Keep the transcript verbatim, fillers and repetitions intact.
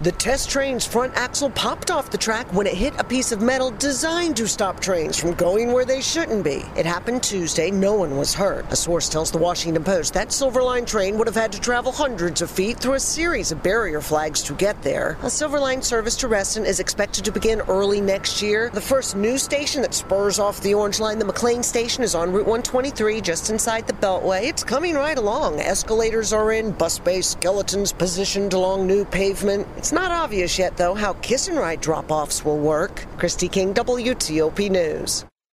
The test train's front axle popped off the track when it hit a piece of metal designed to stop trains from going where they shouldn't be. It happened Tuesday. No one was hurt. A source tells the Washington Post that Silver Line train would have had to travel hundreds of feet through a series of barrier flags to get there. A Silver Line service to Reston is expected to begin early next year. The first new station that spurs off the Orange Line, the McLean Station, is on Route one twenty-three, just inside the Beltway. It's coming right along. Escalators are in, bus bay skeletons positioned along new pavement. It's not obvious yet, though, how kiss and ride drop-offs will work. Christy King, W T O P News.